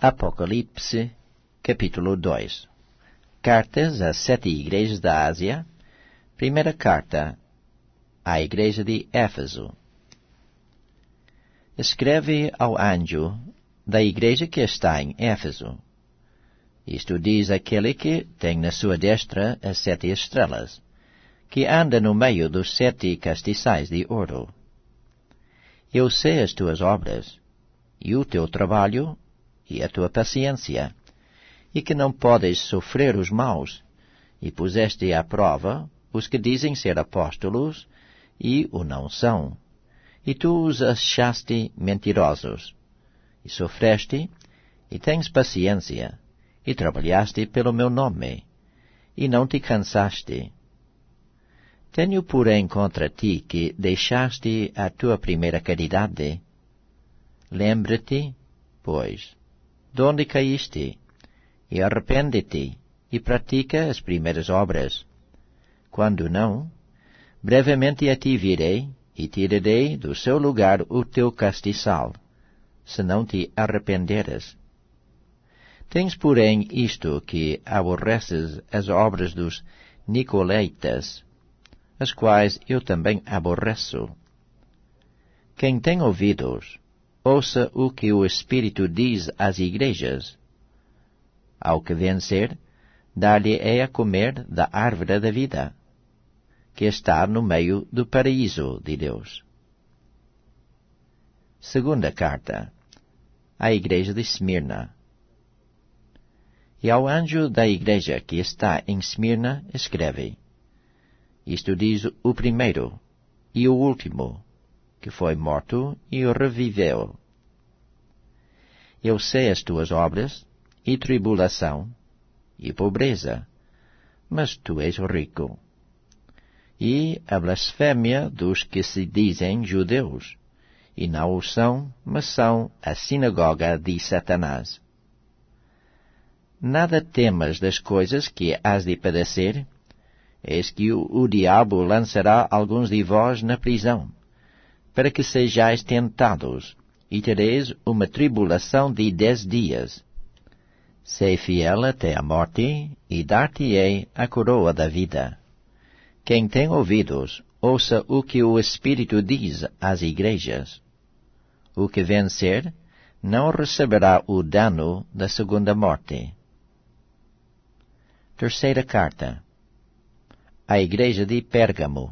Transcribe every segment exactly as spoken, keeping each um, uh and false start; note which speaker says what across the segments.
Speaker 1: Apocalipse, capítulo dois. Cartas às sete igrejas da Ásia. Primeira carta à igreja de Éfeso. Escreve ao anjo da igreja que está em Éfeso. Isto diz aquele que tem na sua destra as sete estrelas, que anda no meio dos sete castiçais de ouro. Eu sei as tuas obras, e o teu trabalho, e a tua paciência, e que não podes sofrer os maus, e puseste à prova os que dizem ser apóstolos, e o não são, e tu os achaste mentirosos, e sofreste, e tens paciência, e trabalhaste pelo meu nome, e não te cansaste. Tenho, porém, contra ti que deixaste a tua primeira caridade. Lembra-te, pois, de onde caíste, e arrepende-te, e pratica as primeiras obras. Quando não, brevemente a ti virei, e tirarei do seu lugar o teu castiçal, se não te arrependeres. Tens, porém, isto que aborreces as obras dos Nicolaitas, as quais eu também aborreço. Quem tem ouvidos, ouça o que o Espírito diz às igrejas. Ao que vencer, dar-lhe-ei a comer da árvore da vida, que está no meio do paraíso de Deus. Segunda carta à igreja de Esmirna. E ao anjo da igreja que está em Esmirna escreve: Isto diz o primeiro e o último, que foi morto e reviveu. Eu sei as tuas obras, e tribulação, e pobreza, mas tu és rico. E a blasfémia dos que se dizem judeus, e não o são, mas são a sinagoga de Satanás. Nada temas das coisas que hás de padecer. Eis que o, o diabo lançará alguns de vós na prisão, para que sejais tentados, e tereis uma tribulação de dez dias. Sei fiel até a morte, e dar-te-ei a coroa da vida. Quem tem ouvidos, ouça o que o Espírito diz às igrejas. O que vencer, não receberá o dano da segunda morte. Terceira carta à igreja de Pérgamo.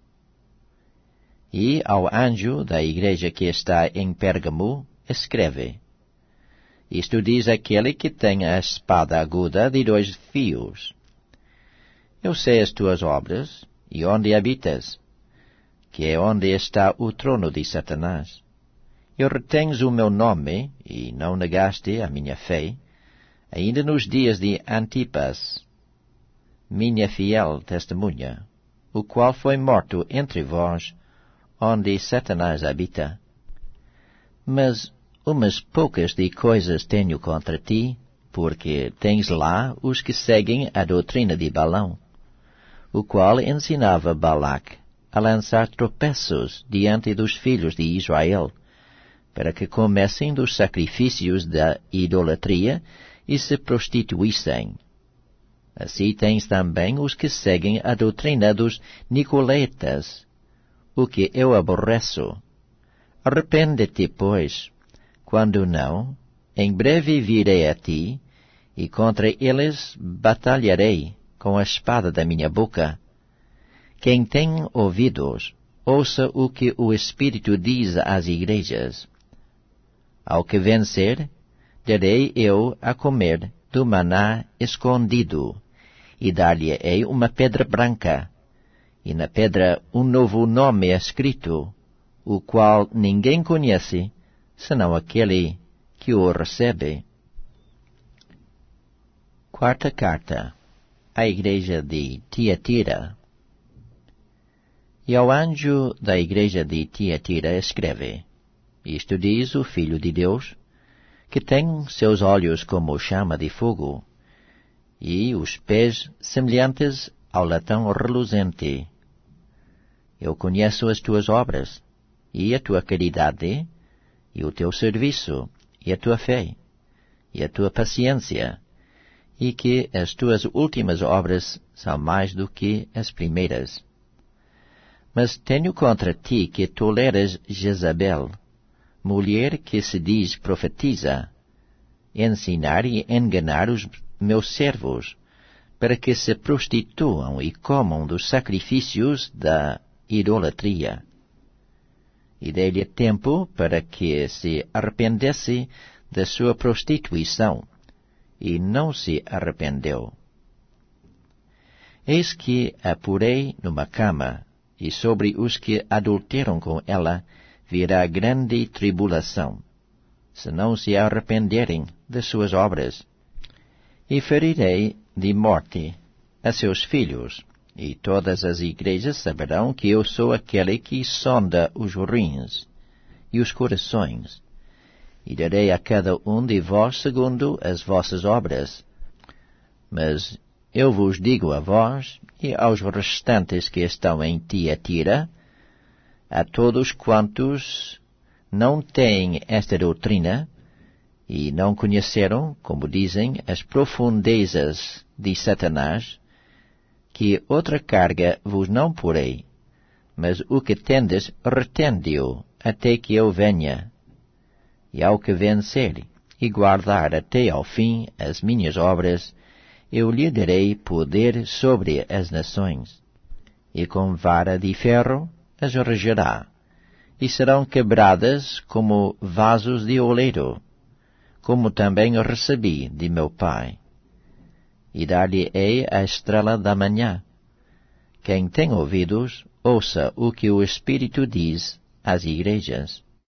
Speaker 1: E ao anjo da igreja que está em Pérgamo, escreve: Isto diz aquele que tem a espada aguda de dois fios. Eu sei as tuas obras, e onde habitas, que é onde está o trono de Satanás. E retens o meu nome, e não negaste a minha fé, ainda nos dias de Antipas, minha fiel testemunha, o qual foi morto entre vós, onde Satanás habita. Mas umas poucas de coisas tenho contra ti, porque tens lá os que seguem a doutrina de Balão, o qual ensinava Balac a lançar tropeços diante dos filhos de Israel, para que comessem dos sacrifícios da idolatria e se prostituíssem. Assim tens também os que seguem a doutrina dos Nicolaitas, o que eu aborreço. Arrepende-te, pois. Quando não, em breve virei a ti, e contra eles batalharei com a espada da minha boca. Quem tem ouvidos, ouça o que o Espírito diz às igrejas. Ao que vencer, darei eu a comer do maná escondido, e dar-lhe-ei uma pedra branca, e na pedra um novo nome escrito, o qual ninguém conhece, senão aquele que o recebe. Quarta carta à igreja de Tiatira. E ao anjo da igreja de Tiatira escreve: Isto diz o Filho de Deus, que tem seus olhos como chama de fogo, e os pés semelhantes ao latão reluzente. Eu conheço as tuas obras, e a tua caridade, e o teu serviço, e a tua fé, e a tua paciência, e que as tuas últimas obras são mais do que as primeiras. Mas tenho contra ti que toleras Jezabel, mulher que se diz profetiza, ensinar e enganar os meus servos, para que se prostituam e comam dos sacrifícios da idolatria. E dei-lhe tempo para que se arrependesse da sua prostituição, e não se arrependeu. Eis que a porei numa cama, e sobre os que adulteram com ela virá grande tribulação, se não se arrependerem de suas obras. E ferirei de morte a seus filhos, e todas as igrejas saberão que eu sou aquele que sonda os rins e os corações, e darei a cada um de vós segundo as vossas obras. Mas eu vos digo a vós e aos restantes que estão em Tiatira, a todos quantos não têm esta doutrina, e não conheceram, como dizem, as profundezas de Satanás, que outra carga vos não porei, mas o que tendes retende-o até que eu venha. E ao que vencer e guardar até ao fim as minhas obras, eu lhe darei poder sobre as nações, e com vara de ferro as regerá, e serão quebradas como vasos de oleiro, como também recebi de meu Pai. E dar-lhe-ei a estrela da manhã. Quem tem ouvidos, ouça o que o Espírito diz às igrejas.